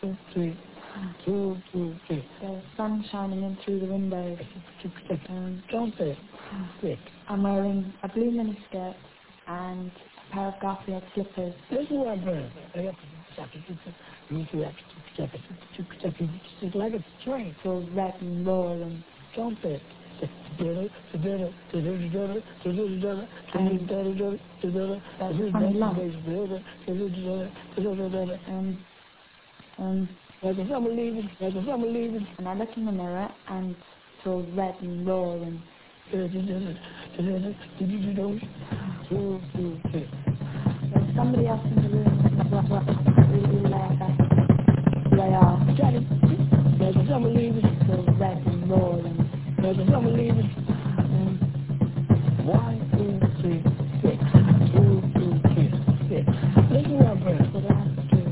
three, two, three. There's sun shining in through the windows. Don't say it. I'm wearing a blue miniskirt and a pair of Garfield slippers. This is what I'm wearing. It's like a train. It's all red and raw and Don't say it. there's a funny lump. And I look in the mirror and it's all red and raw and there's somebody else in the room as well. Really who they are. It's all red and raw and 1, 2, 3, 6. 2, 2, 3, 6. Listen to our breath. what I have to do.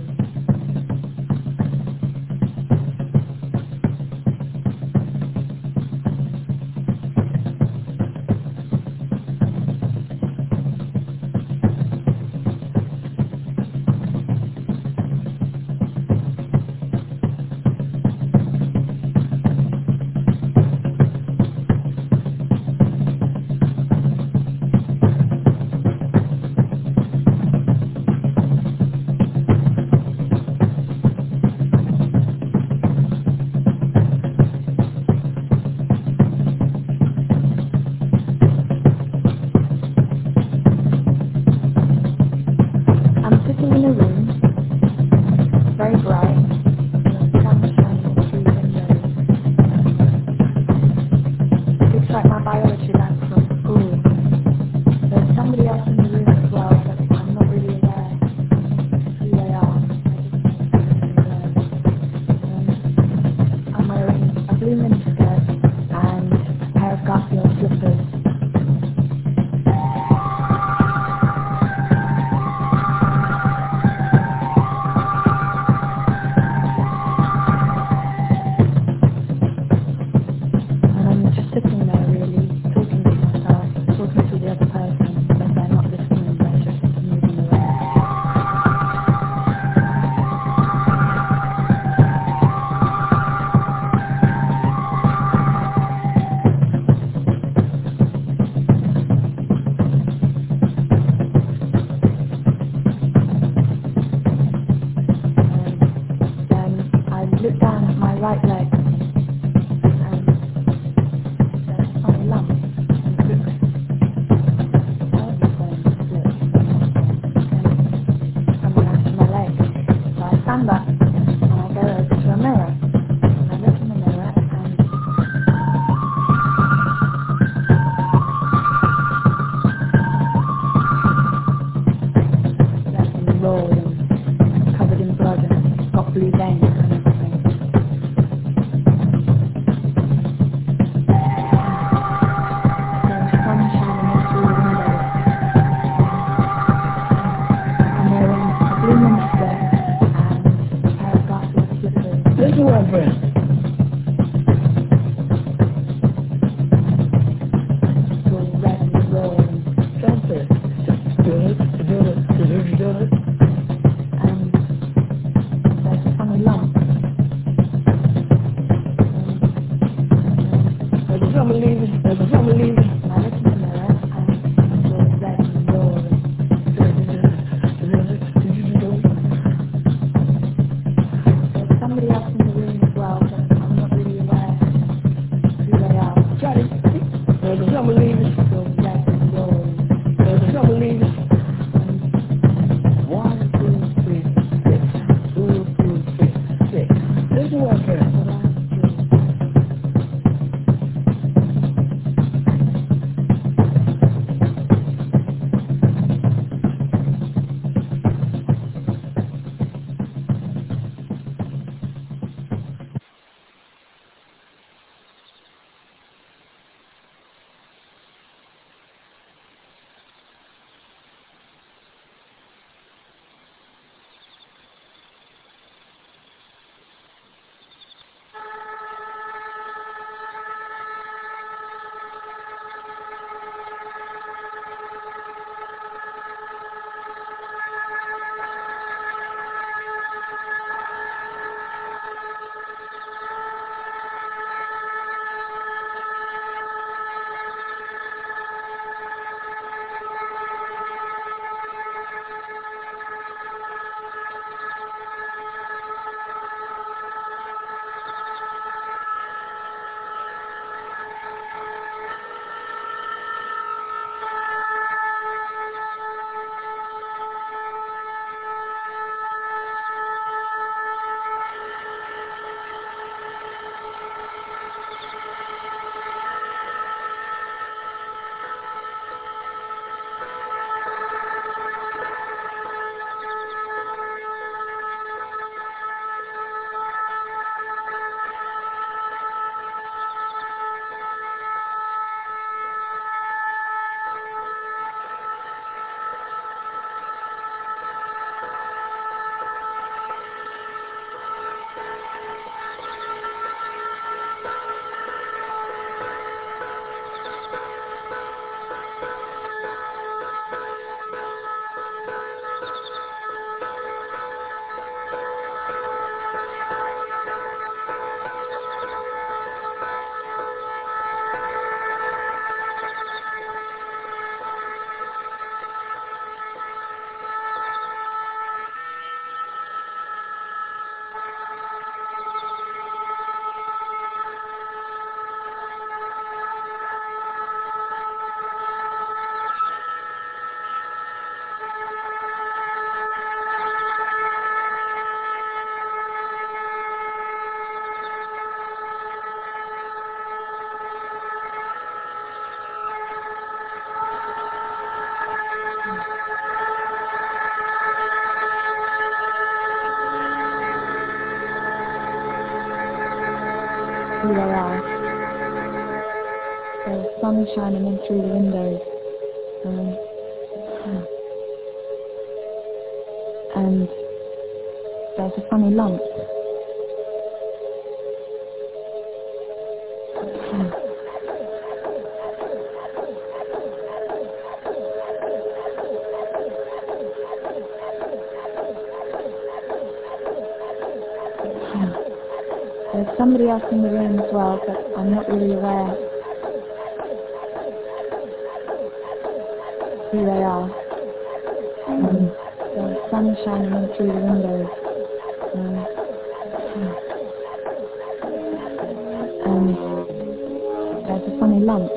I'm sitting in a room, very bright, and the sun shining in through the windows. It looks like my biology lab from school. There's somebody else in the room as well, but I'm not really aware who they are. I just know. I'm wearing a blue miniskirt and a pair of Garfield slippers. And I'm just sitting there really, talking to myself, talking to the other person, but they're not listening, they're just moving around. Then I look down at my right leg, and there's a funny lump, and it looks terribly going to split. And coming out of my leg. So I stand up, and I go over to a mirror. And I look in the mirror, and that's raw and covered in blood, and it's got blue veins and everything. There's sun shining in through the windows. I'm wearing a blue miniskirt and a pair of Garfield slippers. Listen to our breath. It's all red and raw and Don't say it. there's a funny lump. There's someone leaving. And I look in the mirror and it's all red and raw and there's somebody else in the room as well, but I'm not really aware who they are. There's someone leaving. It's all red and raw and There's someone leaving. 1, 2, 3, 6. 2, 2, 3, 6. Listen to our breath. what I have to do. who they are. There's sun shining in through the windows. And there's a funny lump. There's somebody else in the room as well, but I'm not really aware who they are. The sun shining in through the windows. And there's a funny lump.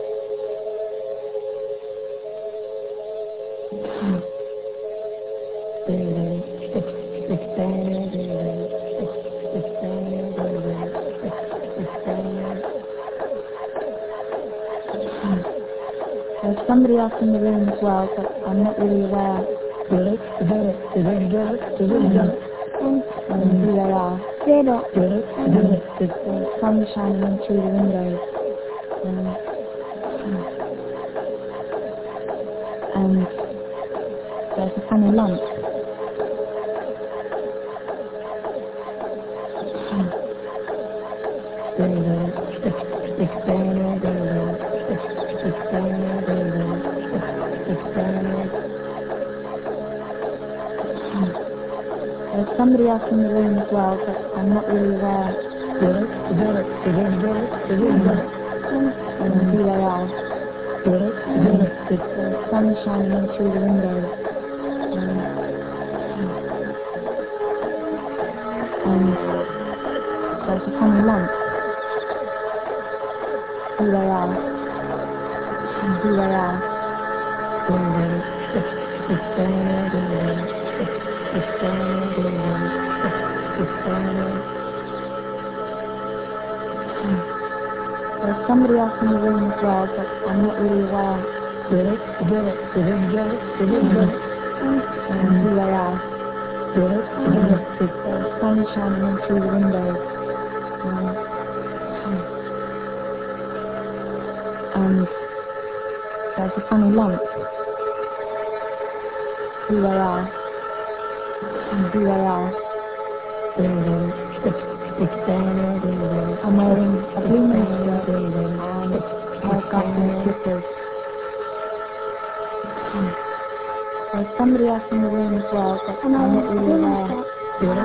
There's somebody else in the room as well, but I'm not really aware who they are. The sun shining in through the windows. And there's a funny lump. There's somebody else in the room as well, but I'm not really aware who they are. The sun shining in through the windows. And there's a funny lump. Who they are. There's somebody else in the room as well, but I'm not really aware who they are. The sun shining in through the windows. And there's a funny lump. Who they are. I'm wearing a blue miniskirt and haircut and slippers. There's somebody else in the room as well, but I'm not really aware who they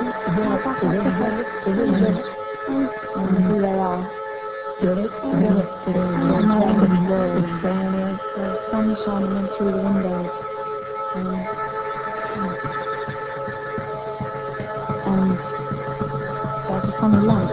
are. The sun shining in through the windows. And there's a funny lump.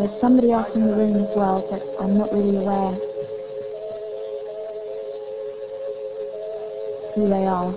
There's somebody else in the room as well, but I'm not really aware who they are.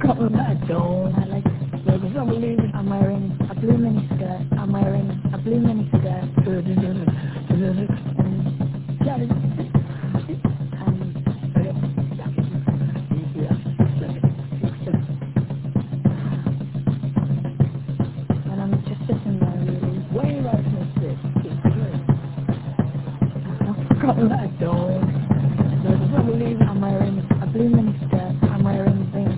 I don't. I like Like, cause I'm leaving. I'm wearing a blue mini skirt. I'm wearing a blue mini skirt. And I'm just sitting there really. Way right in this. I've forgotten. I don't. Like, cause I'm leaving. I'm wearing a blue mini skirt. I'm wearing ring.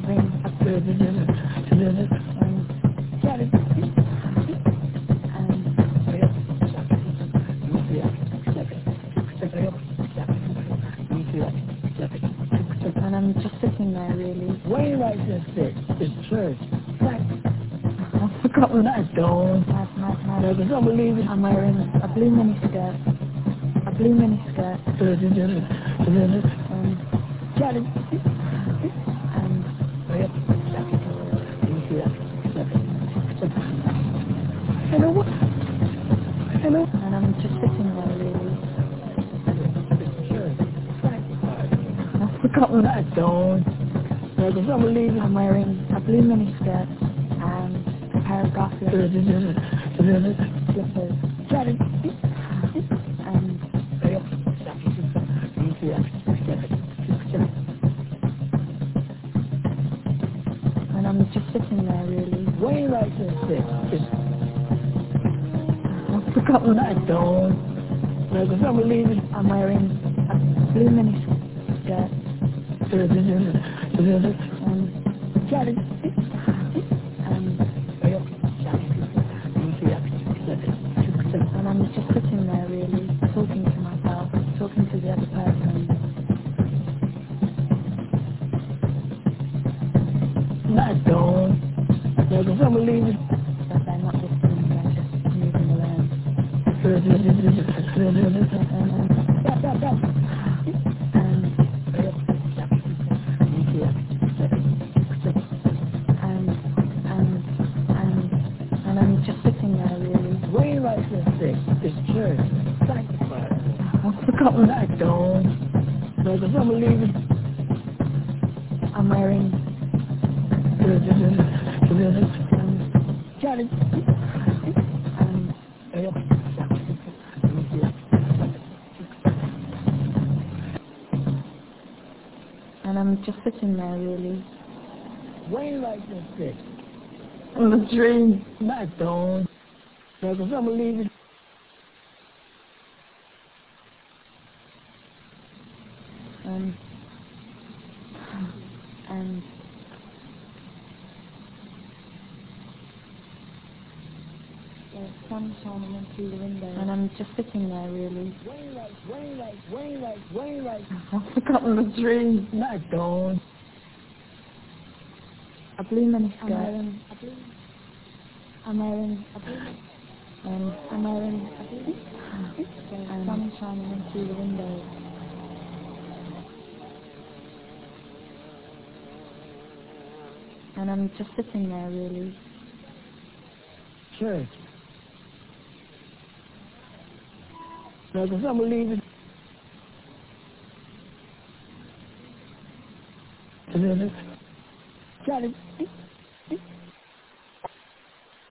And I'm just sitting there really. Way right in this. It's church. I've forgotten. I don't. Like, cause I'm leaving. I'm wearing a blue mini skirt. A blue mini skirt. Hello. Hello. And I'm just sitting there really. I've forgotten. I don't. Like, cause I'm leaving. I'm wearing a blue mini skirt and a pair of glasses, slippers, and I'm just sitting there really. Way right this. I've forgotten. I don't. Like, cause I'm leaving. I'm wearing a blue mini skirt and I'm just sitting there really, talking to myself, talking to the other person. I don't. Like, cause I'm leaving. But they're not listening, they're just moving around. And I'm just sitting there really. Way right this. It's church. Sanctified. I've forgotten. I don't. Like, cause I'm leaving. I'm wearing and I'm just sitting there really. Way right this. On the dream. I don't. Like, cause I'm leaving. And there's sun shining in through the window. And I'm just sitting there really. Way right. I've forgotten the dream. I don't. A blue mini skirt. I'm wearing a blue. I'm wearing a blue. There's sun shining in through the window. And I'm just sitting there really. Church. Like, cause I'm leaving. Got it.